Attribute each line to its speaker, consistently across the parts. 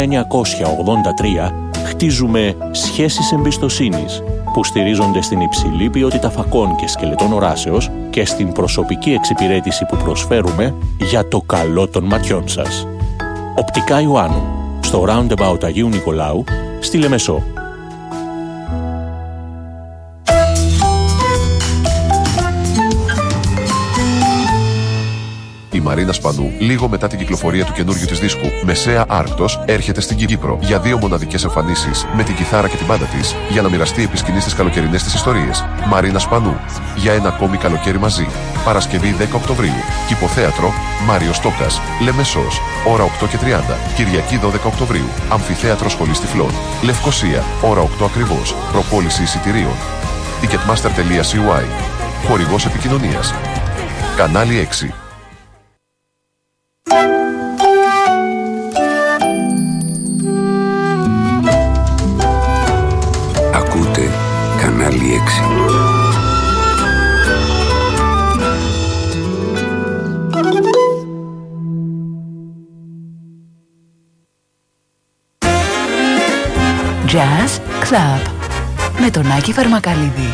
Speaker 1: 1983 χτίζουμε σχέσεις εμπιστοσύνης που στηρίζονται στην υψηλή ποιότητα φακών και σκελετών οράσεως και στην προσωπική εξυπηρέτηση που προσφέρουμε για το καλό των ματιών σας. Οπτικά Ιωάννου, στο Roundabout Αγίου Νικολάου, στη Λεμεσό.
Speaker 2: Η Μαρίνα Σπανού, λίγο μετά την κυκλοφορία του καινούριου της δίσκου Μεσαία Άρκτος, έρχεται στην Κύπρο για 2 μοναδικές εμφανίσεις με την κιθάρα και την μπάντα της για να μοιραστεί επί σκηνής τις καλοκαιρινές της ιστορίες. Μαρίνα Σπανού, για ένα ακόμη καλοκαίρι μαζί. Παρασκευή 10 Οκτωβρίου. Κηποθέατρο Μάριος Τόκας, Λεμεσός, ώρα 8:30. Κυριακή 12 Οκτωβρίου. Αμφιθέατρο Σχολής Τυφλών. Λευκοσία, ώρα 8 ακριβώς. Προπόληση εισιτηρίων. Ticketmaster.cy. Χορηγός επικοινωνίας. Κανάλι 6.
Speaker 3: Ακούτε Κανάλι 6.
Speaker 4: Jazz Club με τον Άκη Φαρμακαλίδη.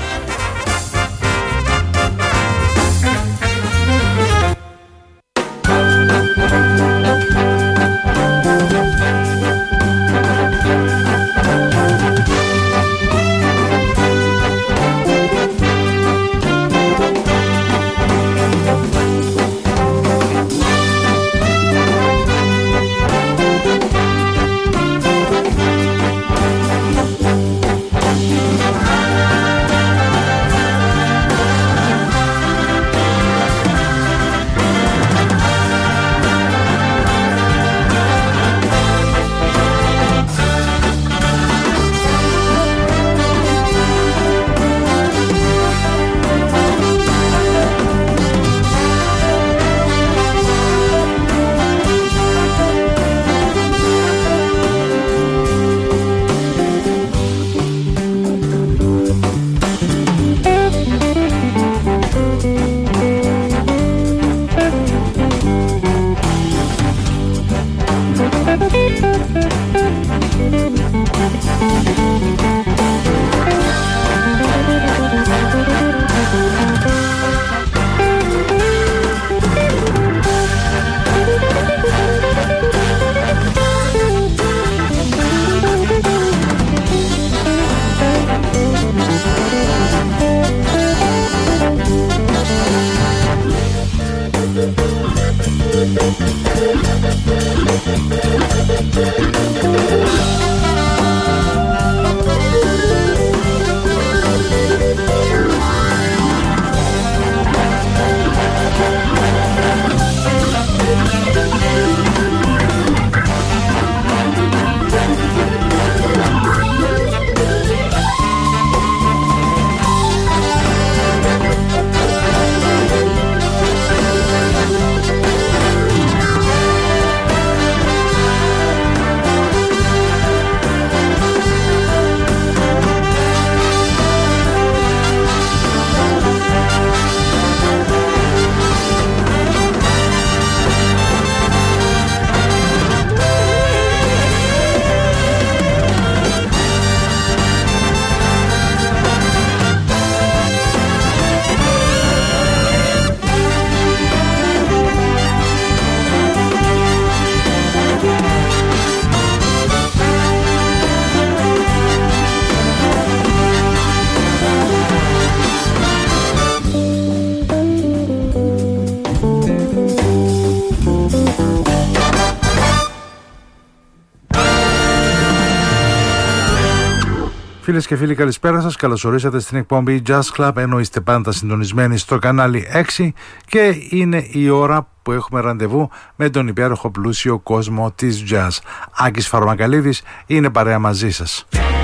Speaker 5: Φίλες και φίλοι, καλησπέρα σας. Καλώς ορίσατε στην εκπομπή Jazz Club, ενώ είστε πάντα συντονισμένοι στο κανάλι 6 και είναι η ώρα που έχουμε ραντεβού με τον υπέροχο πλούσιο κόσμο της jazz. Άκης Φαρμακαλίδης είναι παρέα μαζί σας.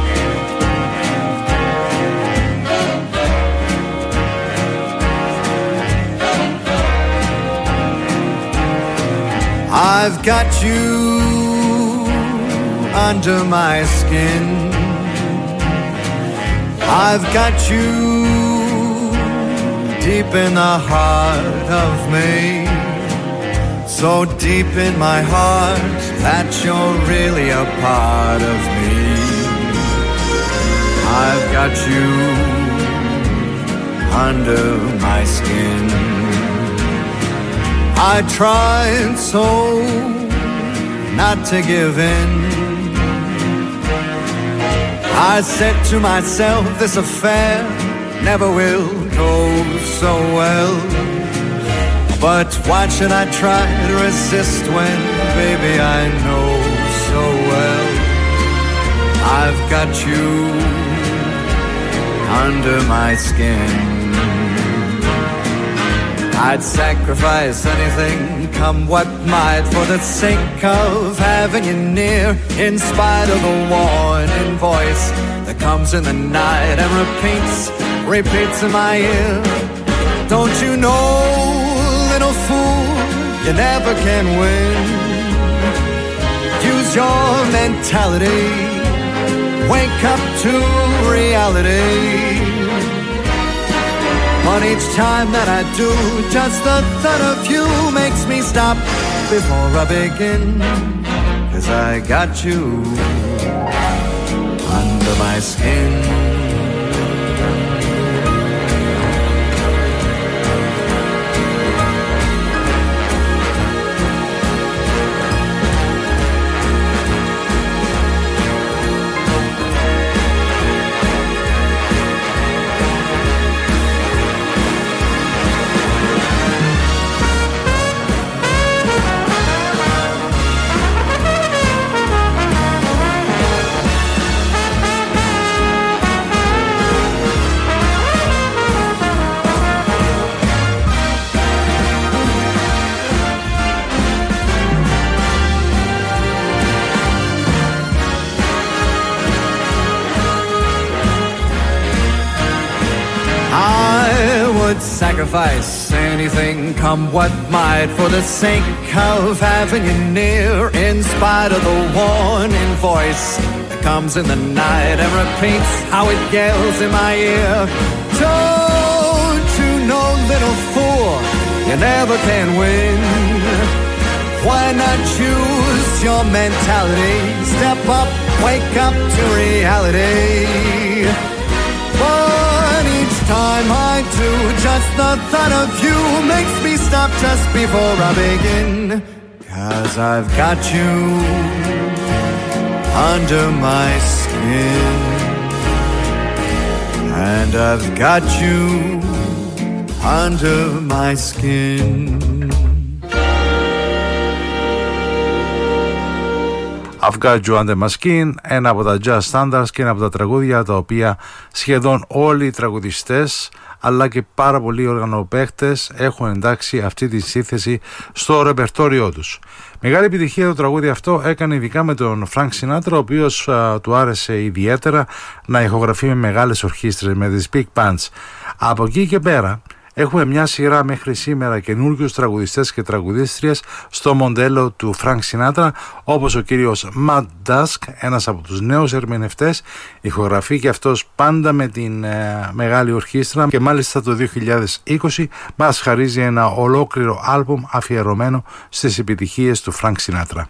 Speaker 6: I've got you under my skin. I've got you deep in the heart of me. so deep in my heart that you're really a part of me. I've got you under my skin. I tried so not to give in. I said to myself, this affair never will go so well. But why should I try to resist when, baby, I know so well I've got you under my skin. I'd sacrifice anything, come what might, for the sake of having you near, in spite of the warning voice that comes in the night and repeats in my ear. Don't you know, little fool, you never can win. Use your mentality, wake up to reality. But each time that I do, just the thought of you makes me stop before I begin. 'Cause I got you under my skin. Sacrifice anything, come what might, for the sake of having you near, in spite of the warning voice that comes in the night and repeats how it yells in my ear. Don't you know, little fool, you never can win. Why not choose your mentality? Step up, wake up to reality. But each time I do, just the thought of you makes me stop just before I begin. 'Cause I've got you under my skin. And I've got you under my skin.
Speaker 5: I've Got You Under My Skin, ένα από τα jazz standards και ένα από τα τραγούδια τα οποία σχεδόν όλοι οι τραγουδιστές αλλά και πάρα πολλοί οργανοπαίχτες έχουν εντάξει αυτή τη σύνθεση στο ρεπερτόριό τους. Μεγάλη επιτυχία το τραγούδι αυτό έκανε ειδικά με τον Frank Sinatra, ο οποίος του άρεσε ιδιαίτερα να ηχογραφεί με μεγάλες ορχήστρες, με τις big bands. Από εκεί και πέρα έχουμε μια σειρά μέχρι σήμερα καινούργιους τραγουδιστές και τραγουδίστριες στο μοντέλο του Frank Sinatra, όπως ο κύριος Matt Dusk, ένας από τους νέους ερμηνευτές, ηχογραφεί και αυτός πάντα με την μεγάλη ορχήστρα και μάλιστα το 2020 μας χαρίζει ένα ολόκληρο άλμπουμ αφιερωμένο στις επιτυχίες του Frank Sinatra.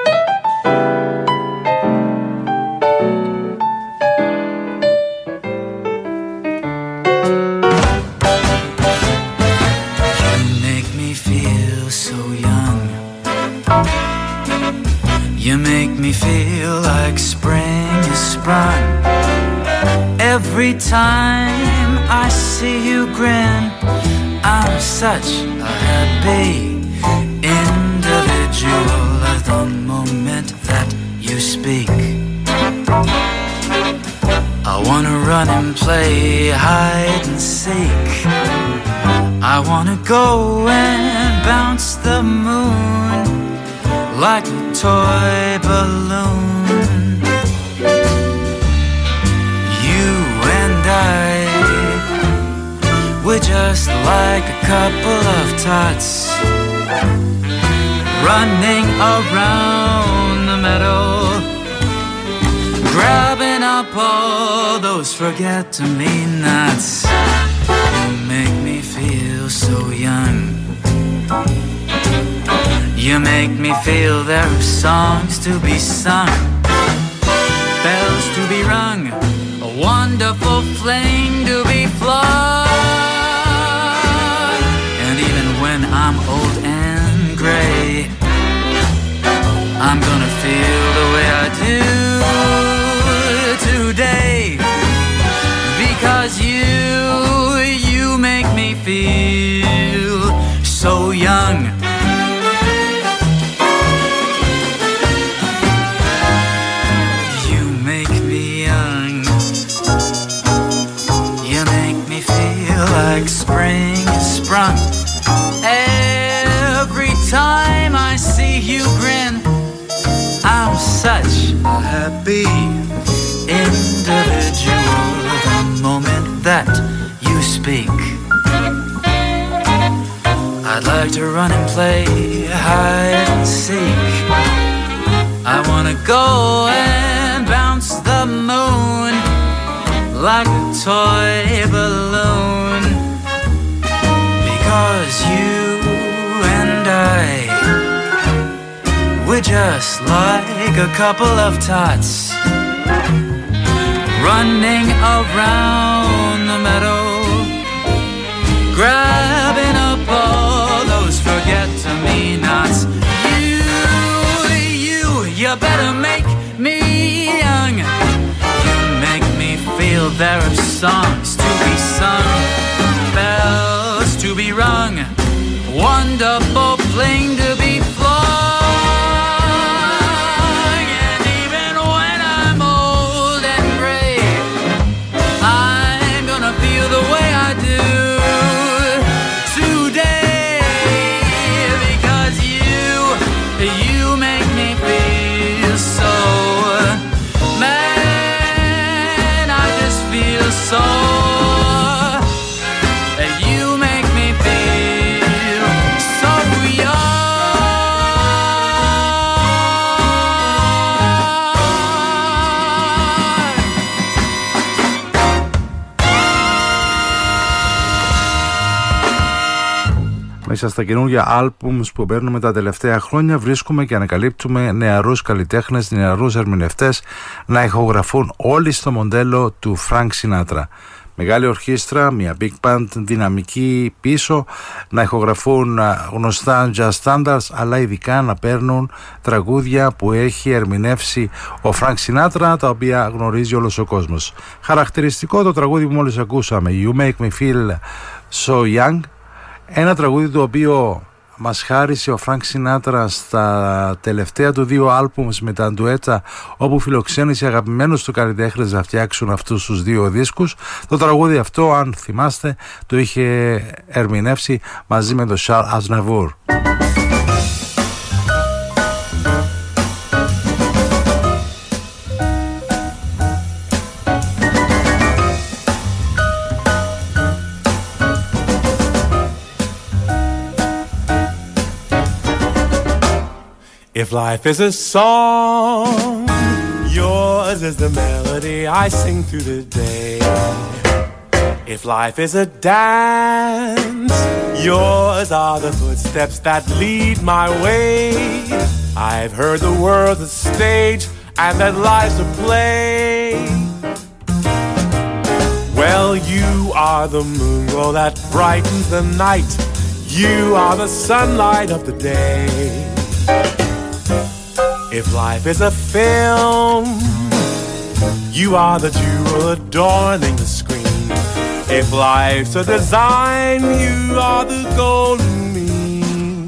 Speaker 7: You make me feel like spring is sprung. Every time I see you grin, I'm such a happy individual at the moment that you speak. I wanna run and play hide and seek. I wanna go and bounce the moon like a toy balloon. You and I, we're just like a couple of tots running around the meadow, grabbing up all those forget-me-nots. You make me feel so young. You make me feel there are songs to be sung, bells to be rung, a wonderful flame to be flung. And even when I'm old and gray, I'm gonna feel the way I do today, because you make me feel so young. You make me young. You make me feel like spring is sprung. Every time I see you grin, I'm such a happy individual. The moment that you speak, I'd like to run and play hide and seek. I wanna go and bounce the moon like a toy balloon, because you and I, we're just like a couple of tots running around the meadow, grabbing up all those forget-me-nots. You better make me young. You make me feel there are songs to be sung, bells to be rung, wonderful fling to be flung. And even when I'm old and gray, I'm gonna feel the way I do today, because you make me feel so, man, I just feel so. You make me feel so young.
Speaker 5: Μέσα στα καινούργια άλμπουμς που παίρνουμε τα τελευταία χρόνια βρίσκουμε και ανακαλύπτουμε νεαρούς καλλιτέχνες, νεαρούς ερμηνευτές να ηχογραφούν όλοι στο μοντέλο του Frank Sinatra. Μεγάλη ορχήστρα, μια big band δυναμική πίσω, να ηχογραφούν γνωστά jazz standards, αλλά ειδικά να παίρνουν τραγούδια που έχει ερμηνεύσει ο Frank Sinatra, τα οποία γνωρίζει όλος ο κόσμος. Χαρακτηριστικό το τραγούδι που μόλις ακούσαμε, You Make Me Feel So Young, ένα τραγούδι το οποίο μας χάρισε ο Frank Sinatra στα τελευταία του δύο άλμπουμς με τα ντουέτα, όπου φιλοξένησε αγαπημένους του καλλιτέχνες να φτιάξουν αυτούς τους δύο δίσκους. Το τραγούδι αυτό, αν θυμάστε, το είχε ερμηνεύσει μαζί με τον Charles Aznavour.
Speaker 8: If life is a song, yours is the melody I sing through the day. If life is a dance, yours are the footsteps that lead my way. I've heard the world's a stage and that life's a play. Well, you are the moon glow that brightens the night. You are the sunlight of the day. If life is a film, you are the jewel adorning the screen. If life's a design, you are the golden mean.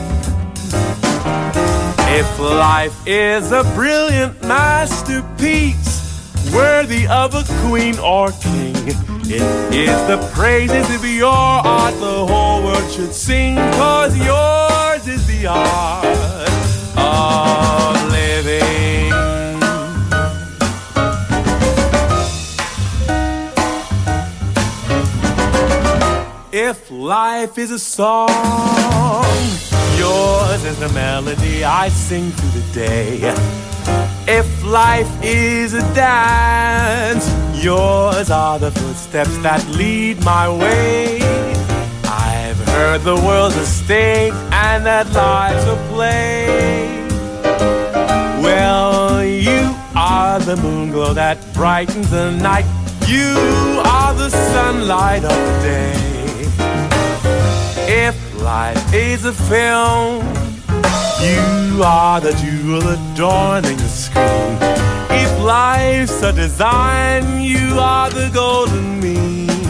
Speaker 8: If life is a brilliant masterpiece, worthy of a queen or king, it is the praises of your art the whole world should sing, 'cause yours is the art of living. If life is a song, yours is the melody I sing through the day. If life is a dance, yours are the footsteps that lead my way. I've heard the world's a stage and that life's a play. Well, you are the moon glow that brightens the night. You are the sunlight of the day. If life is a film, you are the jewel adorning the screen. If life's a design, you are the golden mean.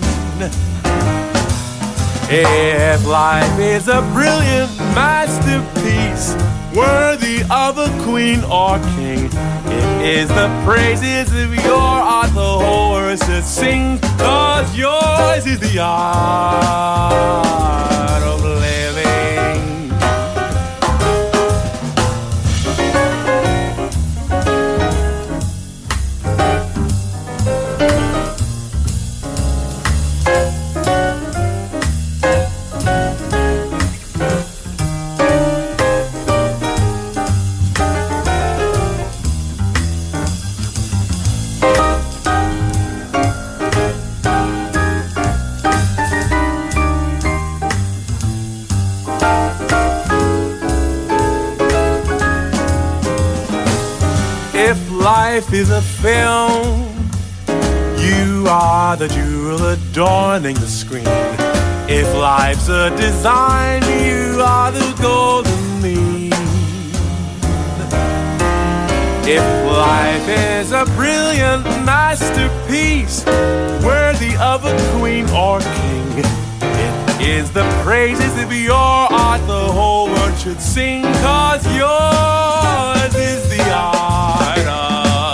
Speaker 8: If life is a brilliant masterpiece, worthy of a queen or king, it is the praises of your art the whole world should sing, 'cause yours is the art of living. Life is a film, you are the jewel adorning the screen. If life's a design, you are the golden mean. If life is a brilliant masterpiece, worthy of a queen or king, it is the praises of your art the whole world should sing, 'cause yours is the art of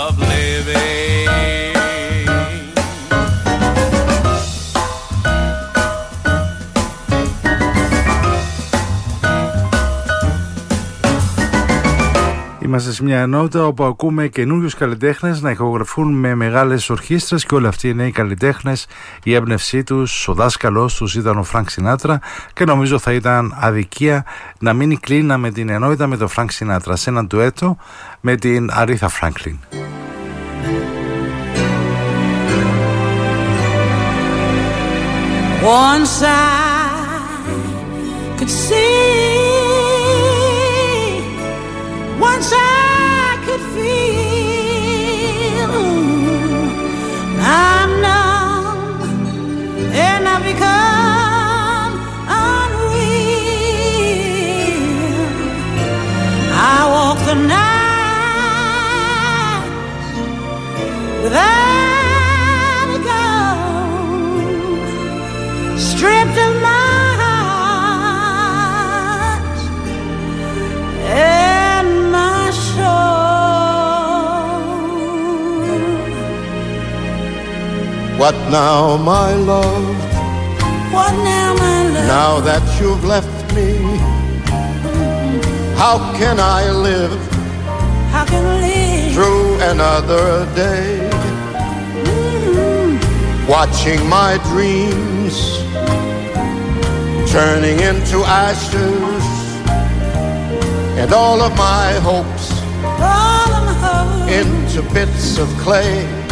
Speaker 5: Είμαστε σε μια ενότητα όπου ακούμε καινούριους καλλιτέχνες να ηχογραφούν με μεγάλες ορχήστρες και όλοι αυτοί οι νέοι καλλιτέχνες, η έμπνευσή τους, ο δάσκαλός τους ήταν ο Φρανκ Σινάτρα και νομίζω θα ήταν αδικία να μην κλείναμε την ενότητα με τον Φρανκ Σινάτρα σε έναν ντουέτο με την Αρίθα Φράγκλιν.
Speaker 9: Once I could see, once I could feel, I'm numb and I've become unreal. I walk the night without a gun, stripped of my heart and my soul.
Speaker 10: What now, my love?
Speaker 9: What now, my love?
Speaker 10: Now that you've left me, how can I live?
Speaker 9: How can I live
Speaker 10: through another day? Watching my dreams turning into ashes, and all of my hopes into bits of clay.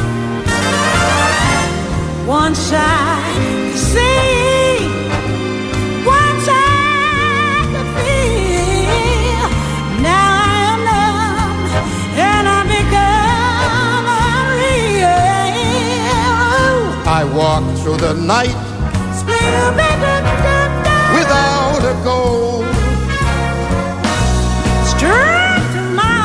Speaker 9: Once I could see, once I could feel, now I am numb and I become unreal.
Speaker 10: I walk through the night without a goal,
Speaker 9: stripped of my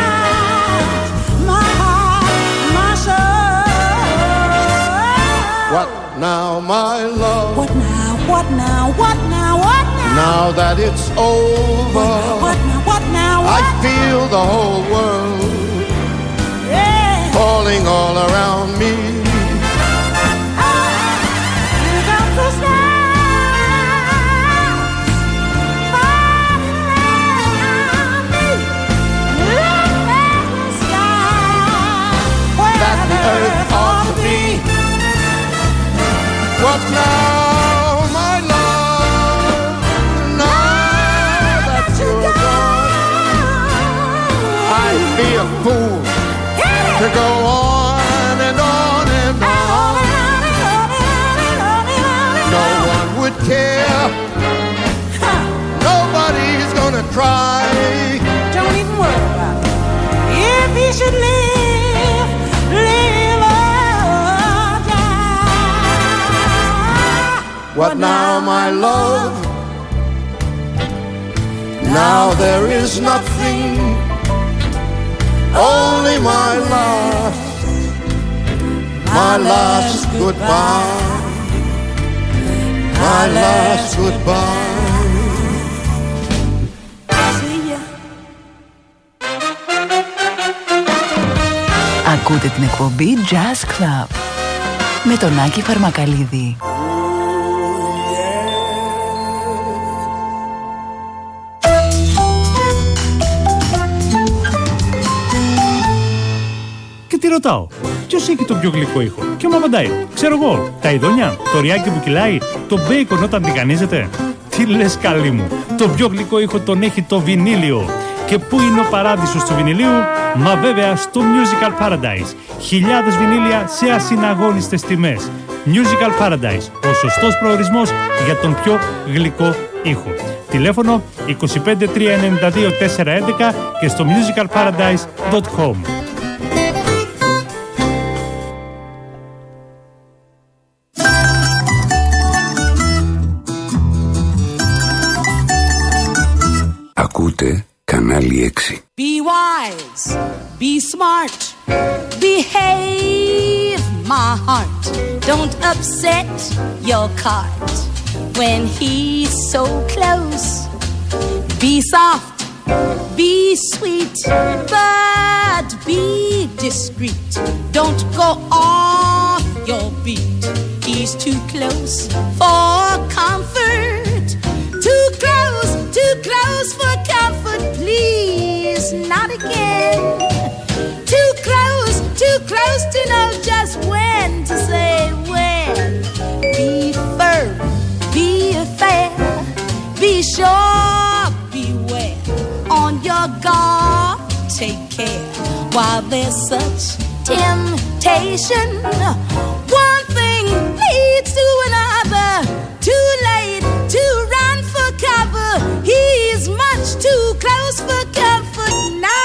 Speaker 9: heart, my soul.
Speaker 10: What now, my love?
Speaker 9: What now, what now, what now, what now?
Speaker 10: Now that it's over,
Speaker 9: what now, what now, what
Speaker 10: I feel the whole world falling all around me.
Speaker 9: Here comes the stars falling around me. Look at the sky where
Speaker 10: that the earth ought to be. What now, my love? Now that you're gone, I'd be a fool to go on and on and on. No one would care. Nobody now, my love. Now there is nothing, only my last goodbye, my last goodbye.
Speaker 4: Ακούτε την εκπομπή Jazz Club με τον Άκη Φαρμακαλίδη.
Speaker 11: Και τι ρωτάω, ποιος έχει τον πιο γλυκό ήχο? Και μου απαντάει, ξέρω εγώ, τα ειδόνια, το ριάκι που κυλάει, το μπέικον όταν τηγανίζεται. Τι λες καλή μου, το πιο γλυκό ήχο τον έχει το βινίλιο. Και πού είναι ο παράδεισος του βινιλίου? Μα βέβαια στο Musical Paradise. Χιλιάδες βινίλια σε ασυναγώνιστες τιμές. Musical Paradise, ο σωστός προορισμός για τον πιο γλυκό ήχο. Τηλέφωνο 25 392 411 και στο musicalparadise.com.
Speaker 3: Ακούτε κανάλι 6.
Speaker 9: Be wise, be smart, behave, my heart. Don't upset your cart when he's so close. Be soft, be sweet, but be discreet. Don't go off your beat. He's too close for comfort. Too close for comfort, please, not again. Too close to know just when to say when. Be firm, be fair, be sure, beware. On your guard, take care. While there's such temptation, one thing leads to another. Too late to run for cover. He's much too close for comfort now.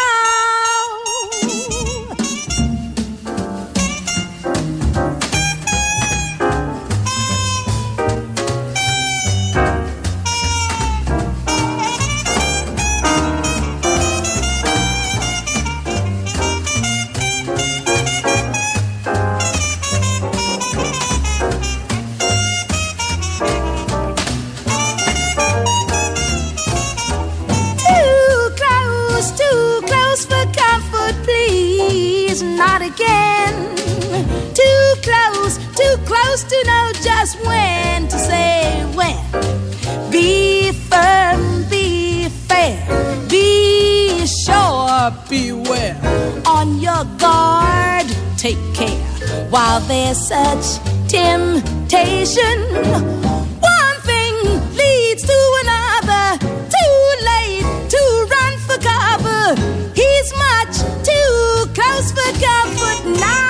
Speaker 9: Not again. Too close to know just when to say when. Be firm, be fair, be sure, beware. On your guard, take care. While there's such temptation, one thing leads to another. Too late to run for cover. He's much too close for comfort now.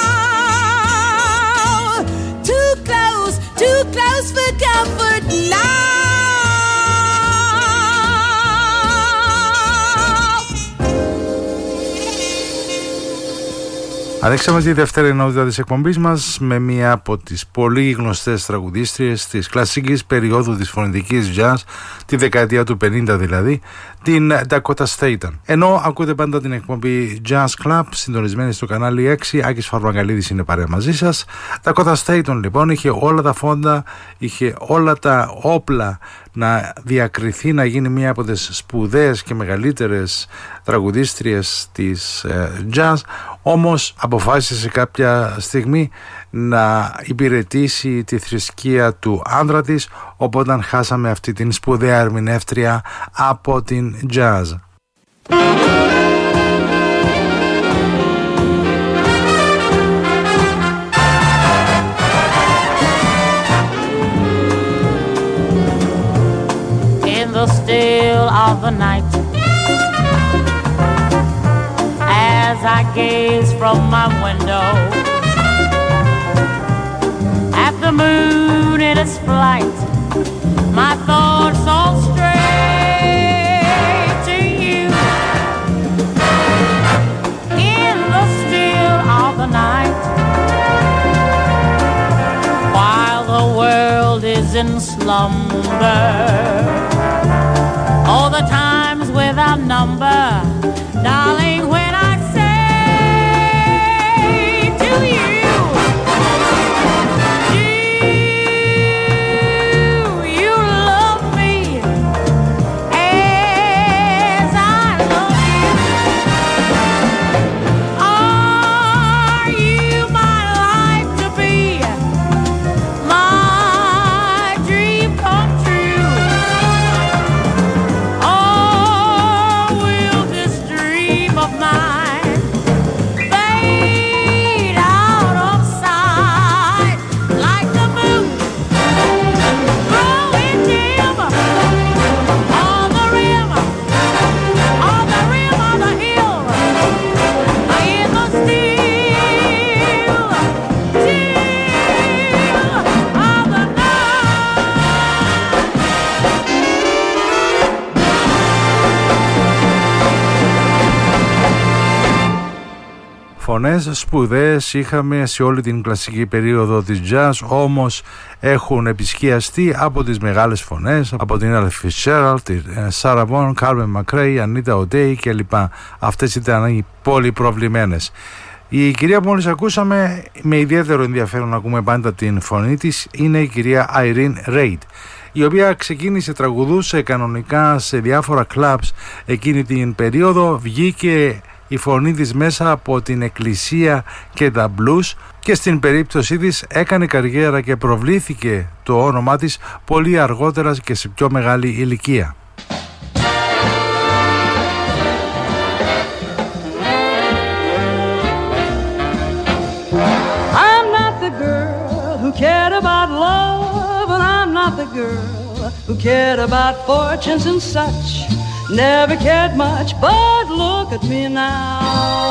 Speaker 9: Too close for comfort now.
Speaker 5: Ανοίξαμε τη δεύτερη ενότητα της εκπομπής μας με μία από τις πολύ γνωστές τραγουδίστριες της κλασικής περίοδου της φωνητικής jazz, τη δεκαετία του 50 δηλαδή, την Dakota Staton. Ενώ ακούτε πάντα την εκπομπή Jazz Club, συντονισμένη στο κανάλι 6, Άκης Φαρμακαλίδης είναι παρέα μαζί σας. Dakota Staton λοιπόν είχε όλα τα φόντα, είχε όλα τα όπλα να διακριθεί, να γίνει μία από τις σπουδαίες και μεγαλύτερες τραγουδίστριες της jazz, όμως αποφάσισε κάποια στιγμή να υπηρετήσει τη θρησκεία του άντρα της, οπότε χάσαμε αυτή την σπουδαία ερμηνεύτρια από την jazz.
Speaker 12: In the still of the night, as I gaze from my window at the moon in its flight, my thoughts all stray to you. In the still of the night, while the world is in slumber. All the times without number, darling, when I say to you, you love me as I love you. Are you my life to be, my dream come true? Or will this dream of mine fade out of sight like the moon growing dim on the rim of the hill in the still of the
Speaker 5: Φωνές σπουδαίες είχαμε σε όλη την κλασική περίοδο της jazz, όμως έχουν επισκιαστεί από τις μεγάλες φωνές, από την Ella Fitzgerald, την Sarah Vaughan, Carmen McRae, Anita O'Day κλπ. Αυτές ήταν οι πολυπροβλημένες. Η κυρία που μόλις ακούσαμε, με ιδιαίτερο ενδιαφέρον να ακούμε πάντα την φωνή της, είναι η κυρία Irene Reid, η οποία ξεκίνησε, τραγουδούσε κανονικά σε διάφορα clubs εκείνη την περίοδο, βγήκε η φωνή της μέσα από την εκκλησία και τα blues και στην περίπτωσή της έκανε καριέρα και προβλήθηκε το όνομά της πολύ αργότερα και σε πιο μεγάλη ηλικία.
Speaker 13: I'm not the girl who cared about love, and I'm not the girl who cared about fortunes and such. Never cared much, but look at me now.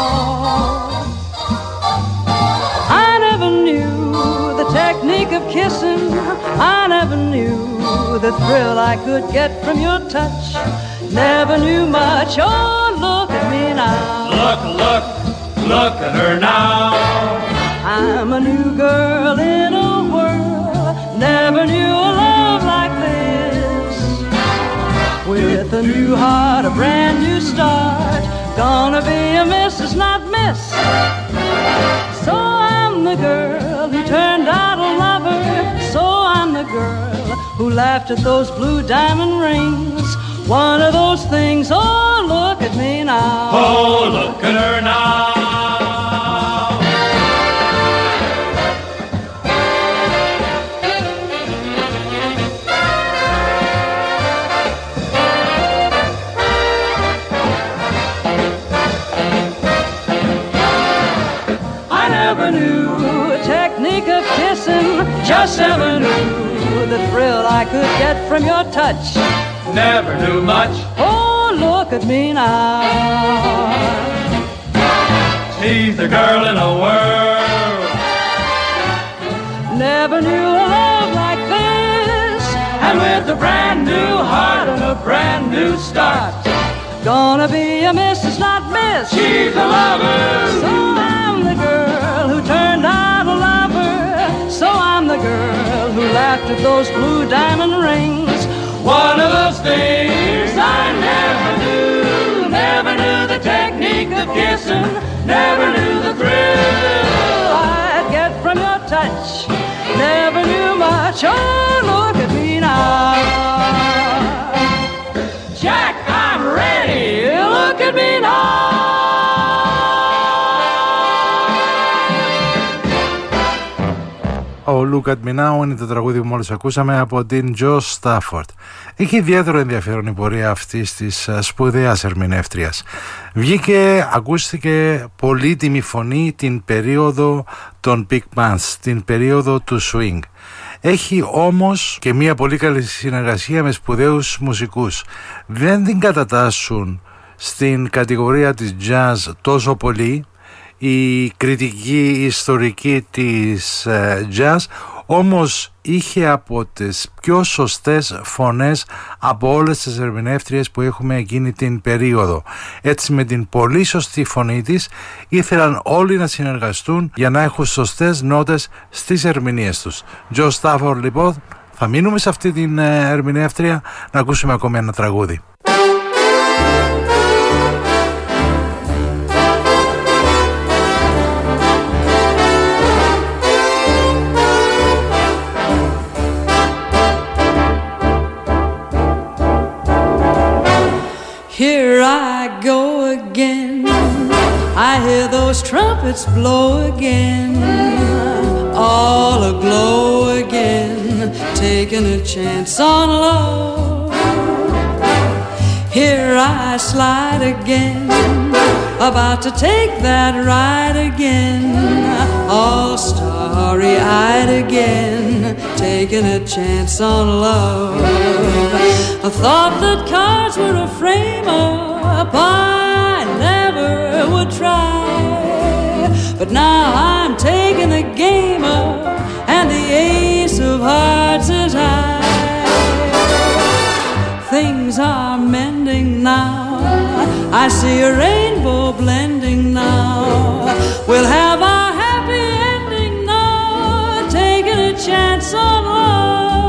Speaker 13: I never knew the technique of kissing. I never knew the thrill I could get from your touch. Never knew much, oh look at me now.
Speaker 14: Look at her now.
Speaker 13: I'm a new girl in a world, never knew a love like this. With a new heart, a brand new start, gonna be a Mrs. not Miss. So I'm the girl who turned out a lover. So I'm the girl who laughed at those blue diamond rings. One of those things, oh look at me now.
Speaker 14: Oh, look at her now.
Speaker 13: Never knew a technique of kissing, just never knew the thrill I could get from your touch.
Speaker 14: Never knew much.
Speaker 13: Oh, look at me now.
Speaker 14: She's the girl in the world.
Speaker 13: Never knew a love like this,
Speaker 14: And with a brand new heart and a brand new start,
Speaker 13: gonna be a Mrs. not Miss.
Speaker 14: she's a lover.
Speaker 13: So I'm the girl who turned out a lover. So I'm the girl who laughed at those blue diamond rings.
Speaker 14: One of those things I never knew the technique of kissing, never knew the thrill
Speaker 13: I'd get from your touch. Never knew much, oh look at me now.
Speaker 14: Jack, I'm ready, look at me now.
Speaker 5: Ο Look at Me Now είναι το τραγούδι που μόλις ακούσαμε από την Jo Stafford. Είχε ιδιαίτερο ενδιαφέρον η πορεία αυτής της σπουδαίας ερμηνεύτριας. Βγήκε, ακούστηκε πολύτιμη φωνή την περίοδο των Big Bands, την περίοδο του Swing. Έχει όμως και μια πολύ καλή συνεργασία με σπουδαίους μουσικούς. Δεν την κατατάσσουν στην κατηγορία της jazz τόσο πολύ η κριτική ιστορική της jazz, όμως είχε από τις πιο σωστές φωνές από όλες τις ερμηνεύτριες που έχουμε εκείνη την περίοδο. Έτσι με την πολύ σωστή φωνή της ήθελαν όλοι να συνεργαστούν για να έχουν σωστές νότες στις ερμηνείες τους. Jo Stafford λοιπόν Θα μείνουμε σε αυτή την ερμηνεύτρια να ακούσουμε ακόμη ένα τραγούδι.
Speaker 13: Here I go again, I hear those trumpets blow again, all aglow again, taking a chance on love. Here I slide again, about to take that ride again, all starry-eyed again, taking a chance on love. I thought that cards were a frame-up I never would try, but now I'm taking the game up, and the ace of hearts is high. Things are mending now, I see a rainbow blending now, we'll have our happy ending now, taking a chance on love.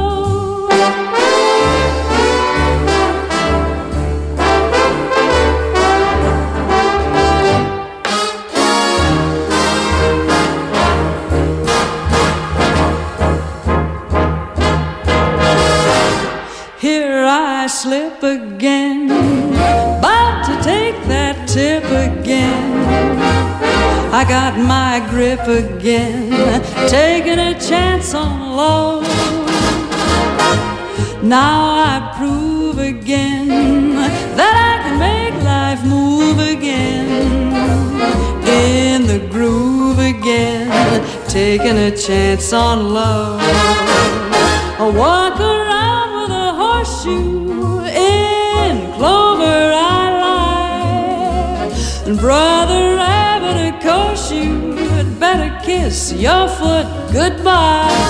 Speaker 13: I slip again, about to take that tip again, I got my grip again, taking a chance on love. Now I prove again that I can make life move again, in the groove again, taking a chance on love. I walk around with a horseshoe, in clover I lie, and Brother Rabbit, of course you'd better kiss your foot goodbye.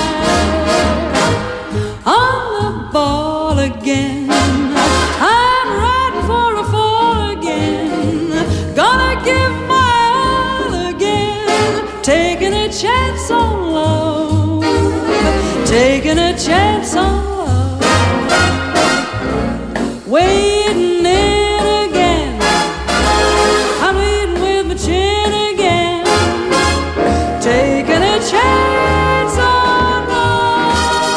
Speaker 13: On the ball again, I'm riding for a fall again, gonna give my all again, taking a chance on love, taking a chance on love. Waiting in again, I'm waiting with my chin again, taking a chance on love.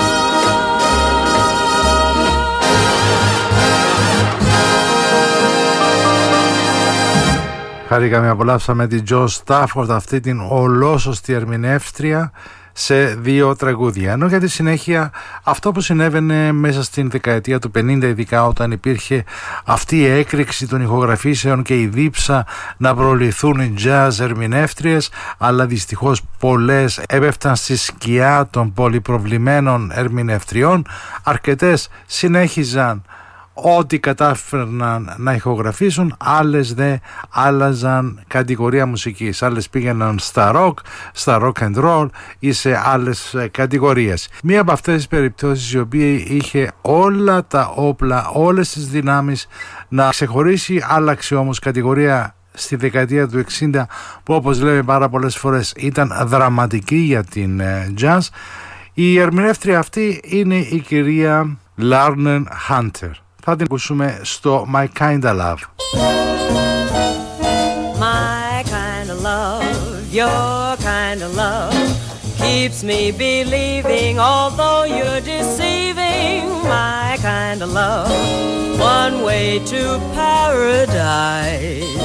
Speaker 5: Χαρήκαμε, απολαύσαμε την Τζο Στάφορντ, αυτή την ολόσωστη ερμηνεύτρια σε δύο τραγούδια. Ενώ για τη συνέχεια αυτό που συνέβαινε μέσα στην δεκαετία του 50, ειδικά όταν υπήρχε αυτή η έκρηξη των ηχογραφήσεων και η δίψα να προληθούν οι jazz ερμηνεύτριες, αλλά δυστυχώς πολλές έπεφταν στη σκιά των πολυπροβλημένων ερμηνευτριών, αρκετές συνέχιζαν ό,τι κατάφερναν να ηχογραφήσουν, άλλες δε άλλαζαν κατηγορία μουσικής, άλλες πήγαιναν στα rock and roll ή σε άλλες κατηγορίες. Μία από αυτές τις περιπτώσεις, η οποία είχε όλα τα όπλα, όλες τις δυνάμεις να ξεχωρίσει, άλλαξε όμως κατηγορία στη δεκαετία του 60, που όπως λέμε πάρα πολλές φορές ήταν δραματική για την jazz. Η ερμηνεύτρια αυτή είναι η κυρία Larner Hunter. Θα την ακούσουμε στο My Kinda Love.
Speaker 15: My kind of love, your kind of love keeps me believing, although you're deceiving. My kind of love, one way to paradise.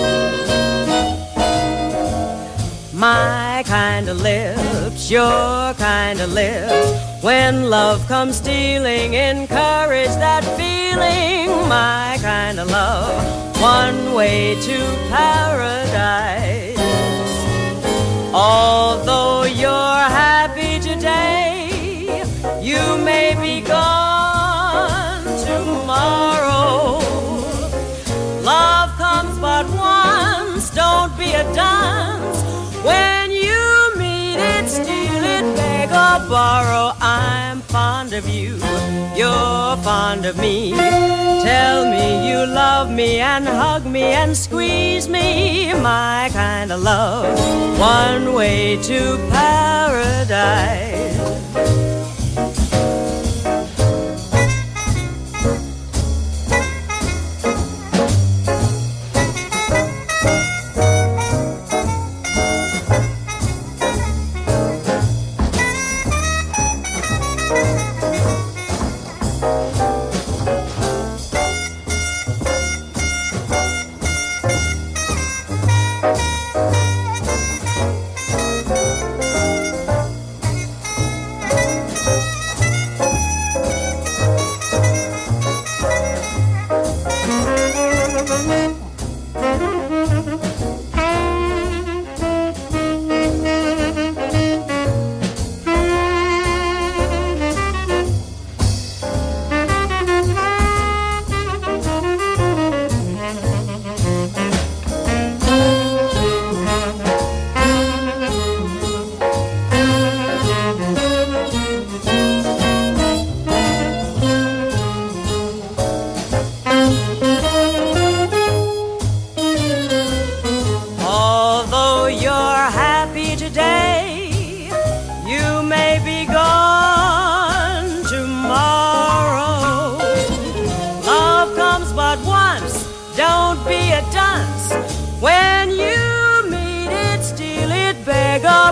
Speaker 15: My kind of lips, your kind of lips, when love comes stealing, encourage that feeling. My kind of love, one way to paradise. Although you're happy today, you may be gone tomorrow. Love comes but once, don't be a dunce. When you meet it, steal it, beg or borrow. I'm fond of you, you're fond of me. Tell me you love me and hug me and squeeze me. My kind of love, one way to paradise.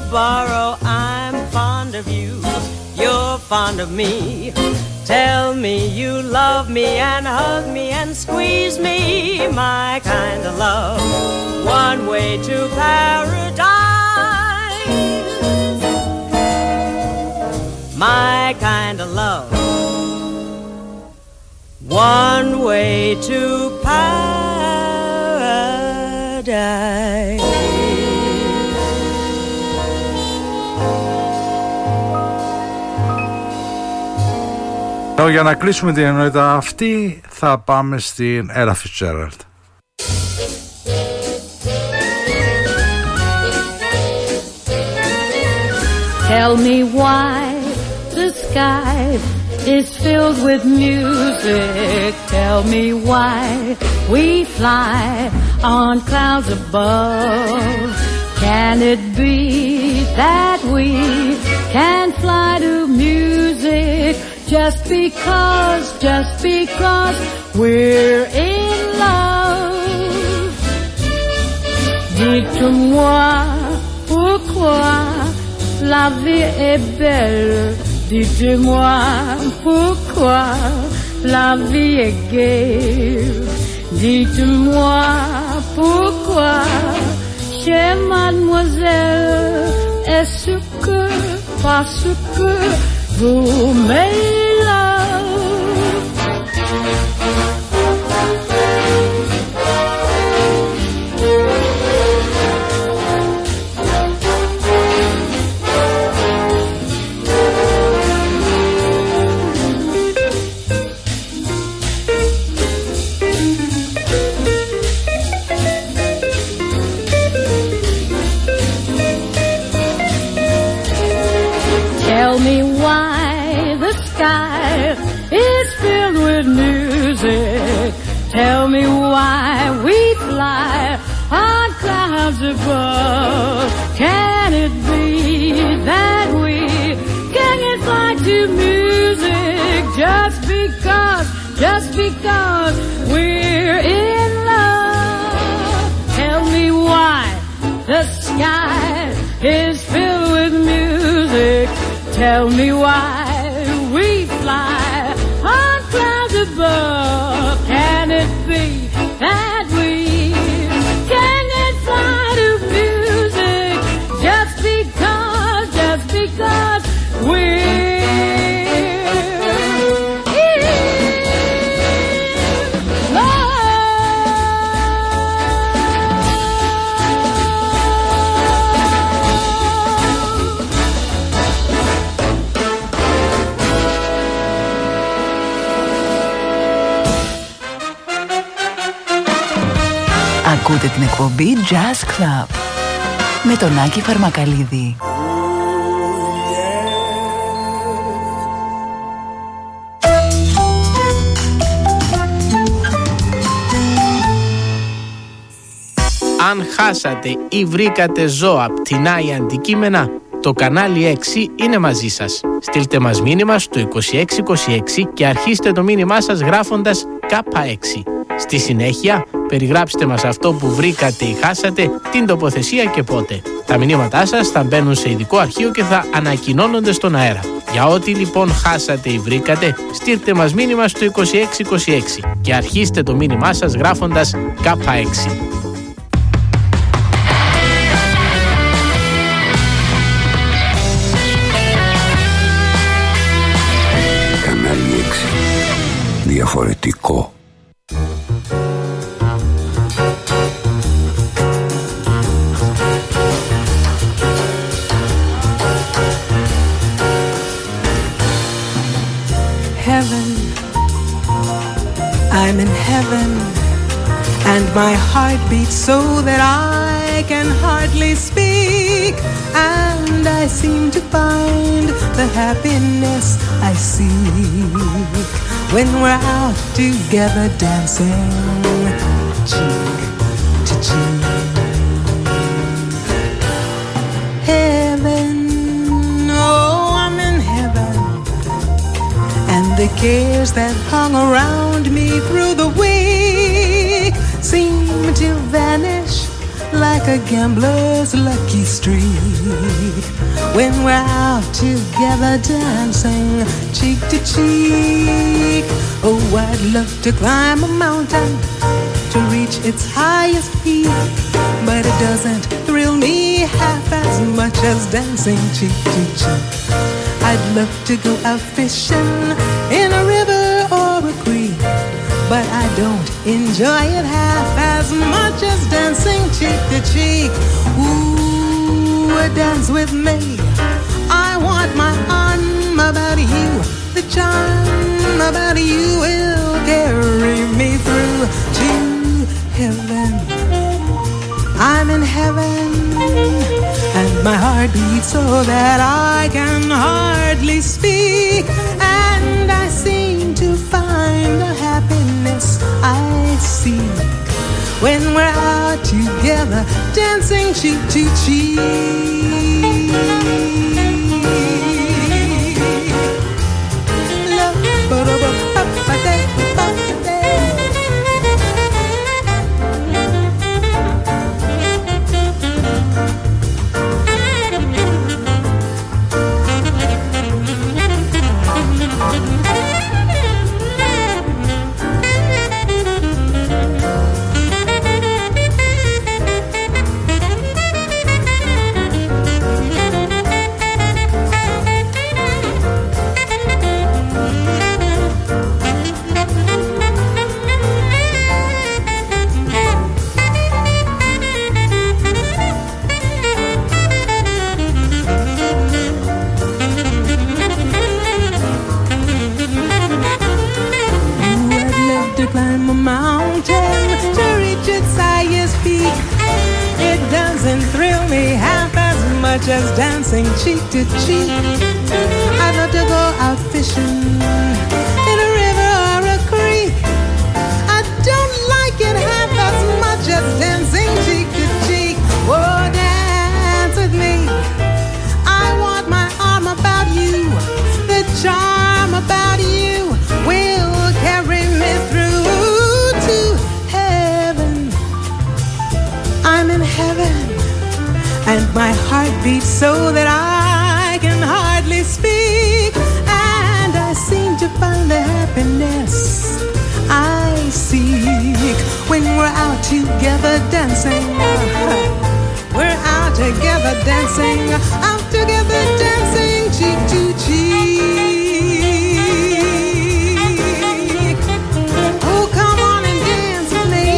Speaker 15: borrow. I'm fond of you, you're fond of me. Tell me you love me and hug me and squeeze me. My kind of love, one way to paradise. My kind of love, one way to paradise.
Speaker 5: Για να κλείσουμε την ενότητα αυτή θα πάμε στην Ella Fitzgerald.
Speaker 12: Tell me why the sky is filled with music. Tell me why we fly on clouds above. Can it be that we can fly to music just because we're in love? Dites-moi pourquoi la vie est belle. Dites-moi pourquoi la vie est gaie. Dites-moi pourquoi, chère mademoiselle, est-ce que parce que vous m'aimez? Tell me why the sky is filled with music. Tell me why we fly on clouds above. Can it be that we can fly to music just because we're in love? Tell me why the sky is filled with music. Tell me why we fly on clouds above. Can it be that we can fly to music just because we're
Speaker 4: Ακούτε την εκπομπή Jazz Club με τον Άκη Φαρμακαλίδη.
Speaker 16: Αν χάσατε ή βρήκατε ζώα, πτηνά ή αντικείμενα, το κανάλι 6 είναι μαζί σας. Στείλτε μας μήνυμα στο 2626 και αρχίστε το μήνυμά σας γράφοντας K6. Στη συνέχεια, περιγράψτε μας αυτό που βρήκατε ή χάσατε, την τοποθεσία και πότε. Τα μηνύματά σας θα μπαίνουν σε ειδικό αρχείο και θα ανακοινώνονται στον αέρα. Για ό,τι λοιπόν χάσατε ή βρήκατε, στείλτε μας μήνυμα στο 2626 και αρχίστε το μήνυμά σας γράφοντας K6.
Speaker 3: Κανάλι 6. Διαφορετικό.
Speaker 17: Heaven, I'm in heaven, and my heart beats so that I can hardly speak, and I seem to find the happiness I seek when we're out together dancing cheek to cheek. Heaven, oh, I'm in heaven, and the cares that hung around me through the week seem to vanish like a gambler's lucky streak when we're out together dancing cheek to cheek. Oh, I'd love to climb a mountain to reach its highest peak, but it doesn't thrill me half as much as dancing cheek to cheek. I'd love to go out fishing in a river or a creek, but I don't enjoy it half as much as dancing cheek to cheek. Ooh, dance with me. I want my arm about you. The charm about you will carry me through to heaven. I'm in heaven, and my heart beats so that I can hardly speak, and I seem to find the happiness I seek when we're out together dancing cheek to cheek. Just dancing cheek to cheek. I'd love to go out fishing in a river or a creek. I don't like it half as much as dancing cheek to cheek. Oh, dance with me. I want my arm about you. The charm about you will carry me through to heaven. I'm in heaven, and my heart beats so that I can hardly speak, and I seem to find the happiness I seek when we're out together dancing. We're out together dancing, out together dancing cheek to cheek. Oh, come on and dance with me.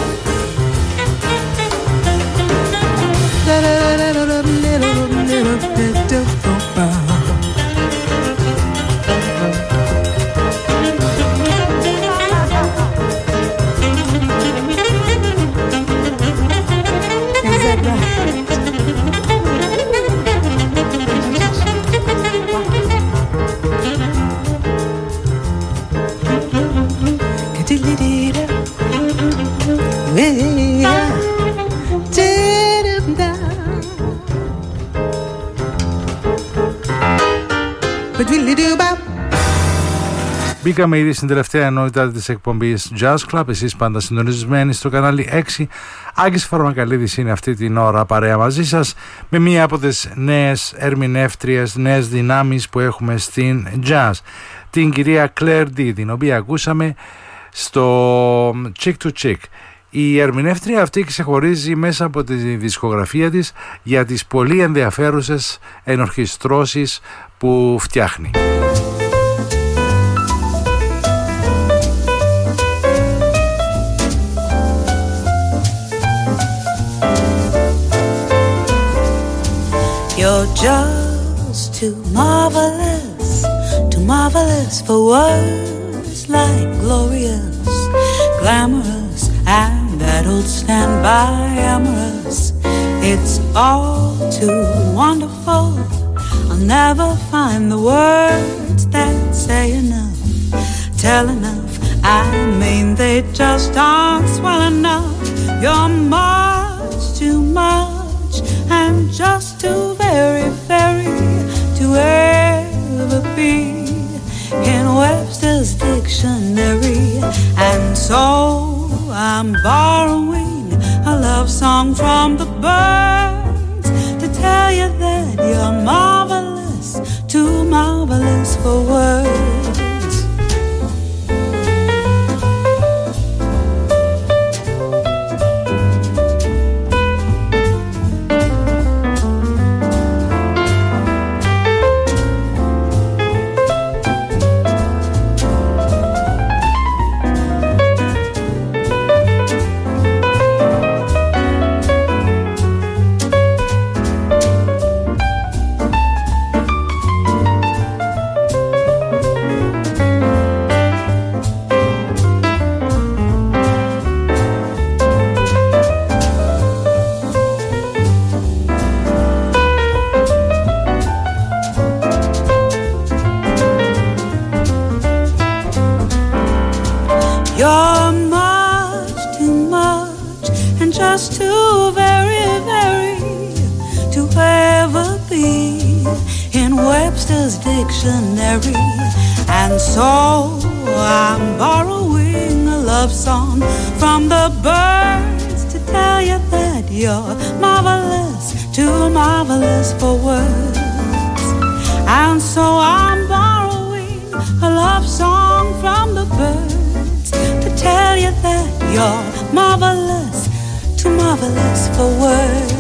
Speaker 5: Μπήκαμε ήδη στην τελευταία ενότητα της εκπομπής Jazz Club. Εσείς πάντα συντονισμένοι στο κανάλι 6. Άγγις Φαρμακαλίδης είναι αυτή την ώρα παρέα μαζί σας με μία από τις νέες ερμηνεύτριες, νέες δυνάμεις που έχουμε στην jazz, την κυρία Claire D, την οποία ακούσαμε στο Chick to Chick. Η ερμηνεύτρια αυτή ξεχωρίζει μέσα από τη δισκογραφία της για τις πολύ ενδιαφέρουσες ενορχιστρώσεις που φτιάχνει.
Speaker 18: You're just too marvelous for words like glorious, glamorous, and that old standby amorous. It's all too wonderful. I'll never find the words that say enough, tell enough. I mean, they just aren't swell enough. You're much too much and just too very, very to ever be in Webster's dictionary. And so I'm borrowing a love song from the birds to tell you that ever be in Webster's dictionary. And so I'm borrowing a love song from the birds to tell you that you're marvelous, too marvelous for words. And so I'm borrowing a love song from the birds to tell you that you're marvelous, too marvelous for words.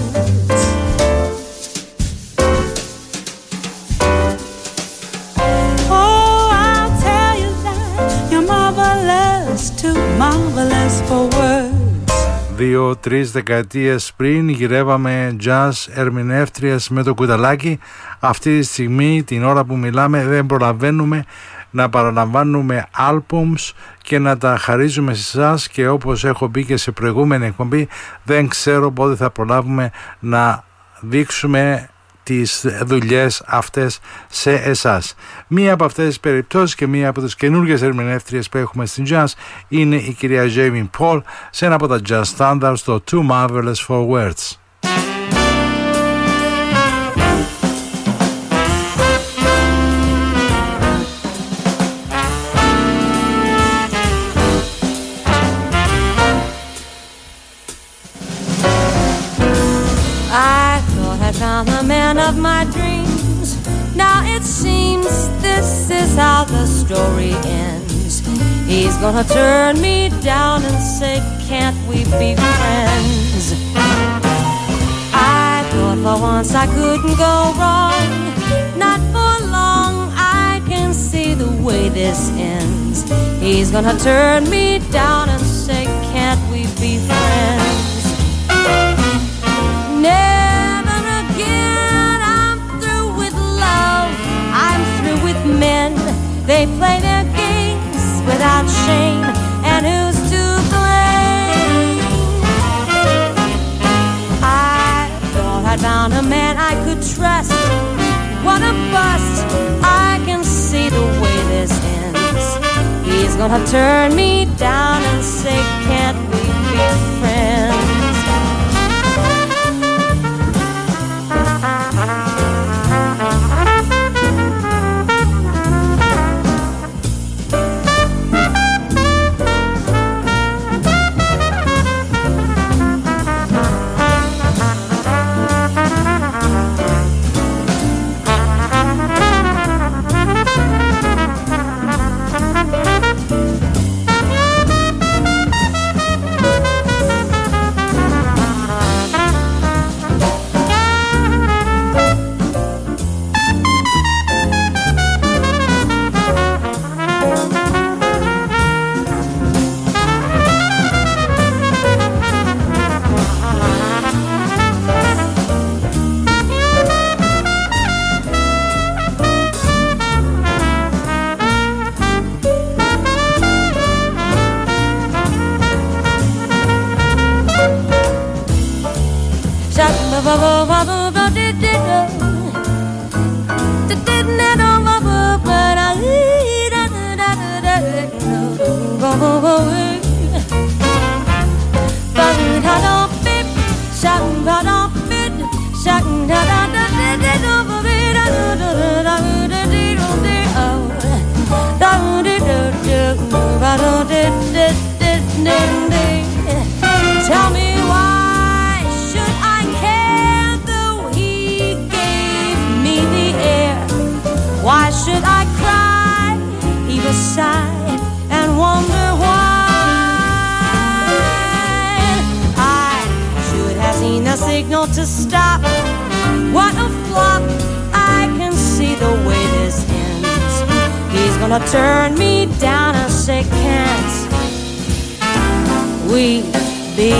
Speaker 18: Oh, I'll tell you that you're marvelous, too marvelous for words.
Speaker 5: 2-3 δεκαετίες πριν γυρεύαμε jazz ερμηνεύτριες με το κουταλάκι. Αυτή τη στιγμή, την ώρα που μιλάμε, δεν προλαβαίνουμε να παραλαμβάνουμε albums και να τα χαρίζουμε σε εσάς, και όπως έχω πει και σε προηγούμενη εκπομπή, δεν ξέρω πότε θα προλάβουμε να δείξουμε τις δουλειές αυτές σε εσάς. Μία από αυτές τις περιπτώσεις και μία από τις καινούργιες ερμηνεύτριες που έχουμε στην jazz είναι η κυρία Jamie Paul σε ένα από τα jazz standards, το Too Marvelous for Words.
Speaker 15: Found the man of my dreams. Now it seems this is how the story ends. He's gonna turn me down and say, can't we be friends? I thought for once I couldn't go wrong. Not for long, I can see the way this ends. He's gonna turn me down and say, can't we be friends? Men, they play their games without shame, and who's to blame? I thought I'd found a man I could trust. What a bust! I can see the way this ends. He's gonna turn me down and say, can't we be friends? Tell me, why should I care though he gave me the air? Why should I cry, heave a sigh, and wonder why? I should have seen the signal to stop. What a flop, I can see the way this ends. He's gonna turn me down and say, can't we be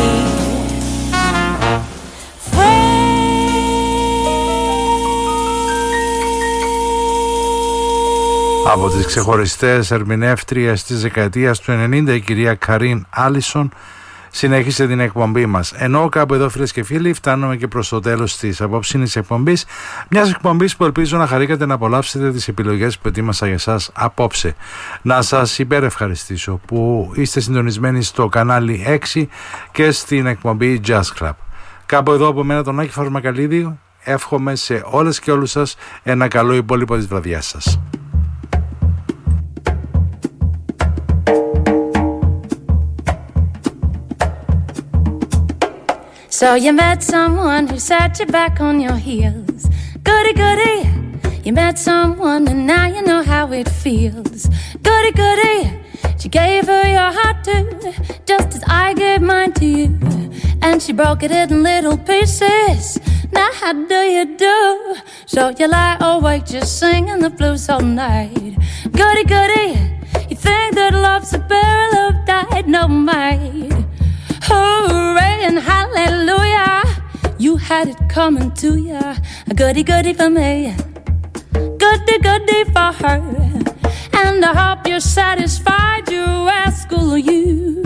Speaker 5: Από τις ξεχωριστές ερμηνεύτριες της δεκαετίας του 90, η κυρία Καρίν Άλισον συνέχισε την εκπομπή μας. Ενώ κάπου εδώ, φίλες και φίλοι, φτάνουμε και προς το τέλος της απόψινης εκπομπής. Μιας εκπομπής που ελπίζω να χαρήκατε να απολαύσετε τις επιλογές που ετοίμασα για σας απόψε. Να σας υπερευχαριστήσω που είστε συντονισμένοι στο κανάλι 6 και στην εκπομπή Jazz Club. Κάπου εδώ από μένα τον Άκη Φαρμακαλίδη εύχομαι σε όλες και όλους σας ένα καλό υπόλοιπο της βραδιάς σας.
Speaker 19: So you met someone who set you back on your heels. Goody, goody. You met someone and now you know how it feels. Goody, goody. She gave her your heart too, just as I gave mine to you. And she broke it in little pieces. Now how do you do? So you lie awake just singing the blues all night. Goody, goody. You think that love's a barrel of dynamite. Hooray and hallelujah, you had it coming to ya. A goody goody for me, goody goody for her. And I hope you're satisfied, you rascal you.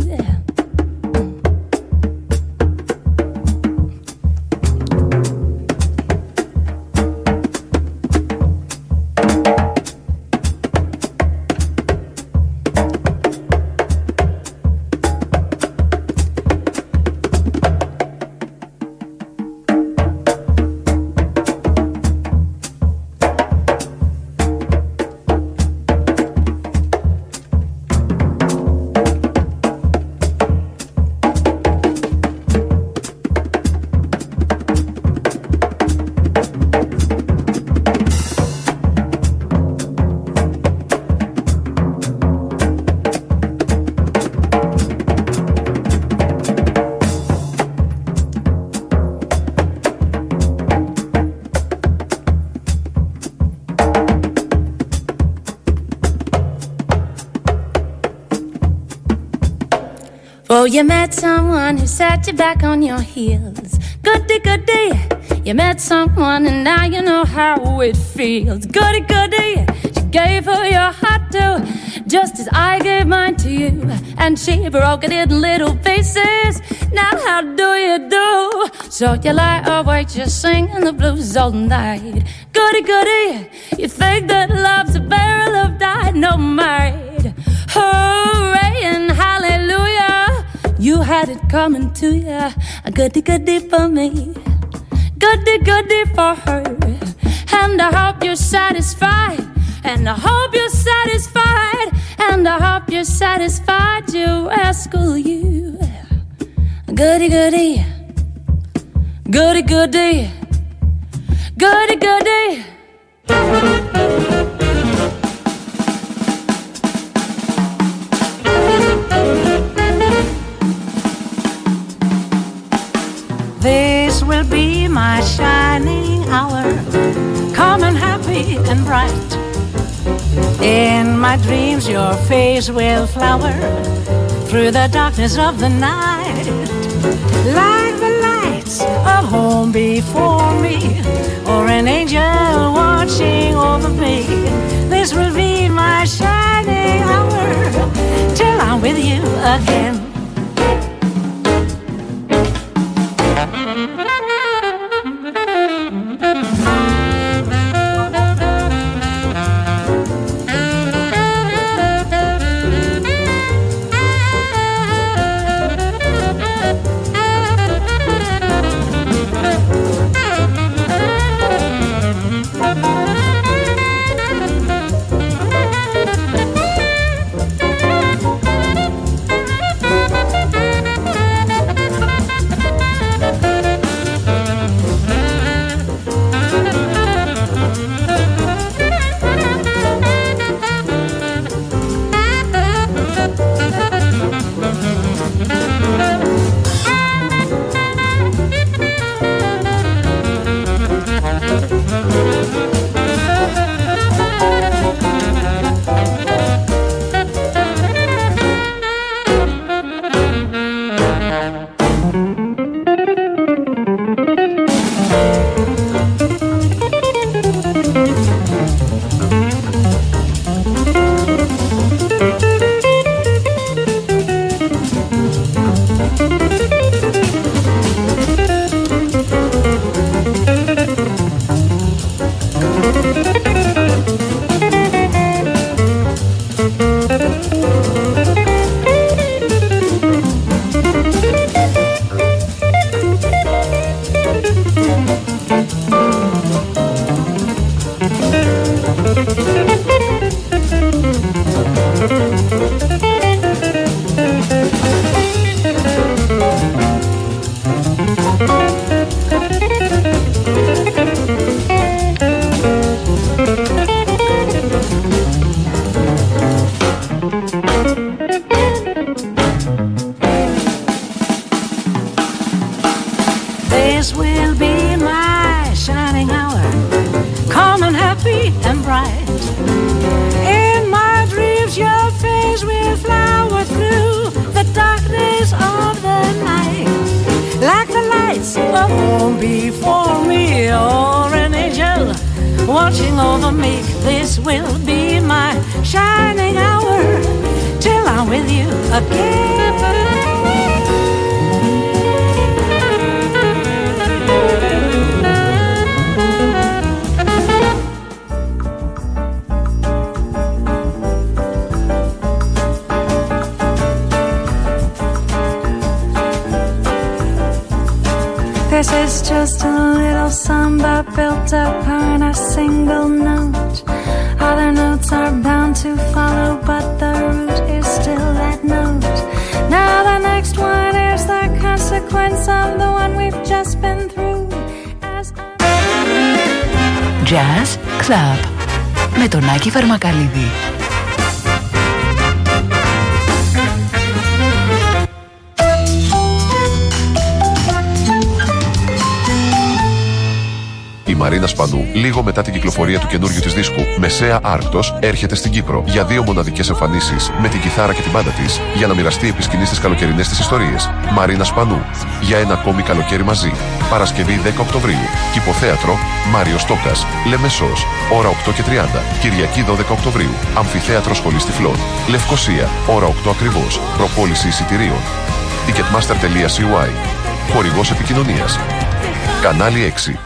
Speaker 19: Oh, you met someone who set you back on your heels. Goody, goody. You met someone and now you know how it feels. Goody, goody. She gave her your heart too, just as I gave mine to you. And she broke it in little pieces. Now how do you do? So you lie awake just singing the blues all night. Goody, goody. You think that love's a barrel of dynamite. Hooray and hallelujah, you had it coming to ya. A goody goody for me, goody goody for her. And I hope you're satisfied, and I hope you're satisfied, and I hope you're satisfied, you rascal you. Goody goody, goody goody, goody goody.
Speaker 18: This will be my shining hour, calm and happy and bright. In my dreams your face will flower through the darkness of the night. Like the lights of home before me, or an angel watching over me. This will be my shining hour, till I'm with you again.
Speaker 12: before me or an angel watching over me. This will be my shining hour till I'm with you again.
Speaker 20: This is just a little samba built upon a single note. Other notes are bound to follow, but the root is still that note. Now the next one is the consequence of the one we've just been through.
Speaker 4: Jazz Club με τον Άκη Βαρμακαλίδη.
Speaker 2: Η Μαρίνα Σπανού, λίγο μετά την κυκλοφορία του καινούριου της δίσκου Μεσαία Άρκτος, έρχεται στην Κύπρο για 2 μοναδικές εμφανίσεις με την κιθάρα και την μπάντα της για να μοιραστεί επί σκηνής τις καλοκαιρινές της ιστορίες. Μαρίνα Σπανού, για ένα ακόμη καλοκαίρι μαζί. Παρασκευή 10 Οκτωβρίου. Κηποθέατρο Μάριος Τόκας, Λεμεσός, ώρα 8:30. Κυριακή 12 Οκτωβρίου. Αμφιθέατρο Σχολής Τυφλών, Λευκοσία, ώρα 8 ακριβώς. Προπόληση εισιτηρίων. Ticketmaster.cy. Χορηγός επικοινωνίας. Κανάλι 6.